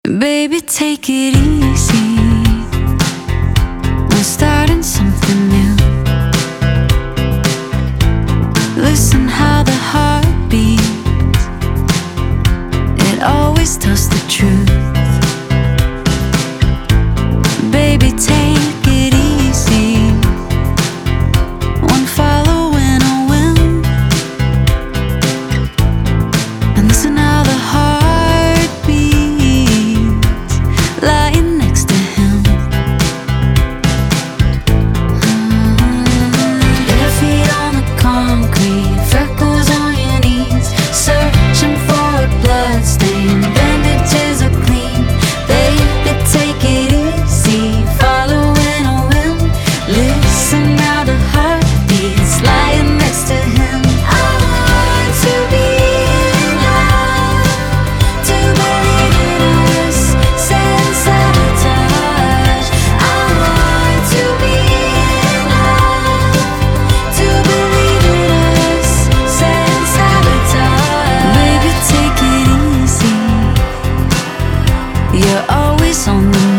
Baby, take it easy. We're starting something new. Listen how the heart beats. It always tells the truth. Baby, take it easy. One following a whim. And listen how the heart beats, lying next to him. Bare feet on the concrete, freckles on your knees, searching for a blood stain. Bandages are clean. Baby, take it easy, following a whim. Listen how the heart beats, lying next to him. I want to be in love, to believe in us, sense sabotage. I want to be in love, to believe in us, sense sabotage. Baby, take it easy. You're always on the move.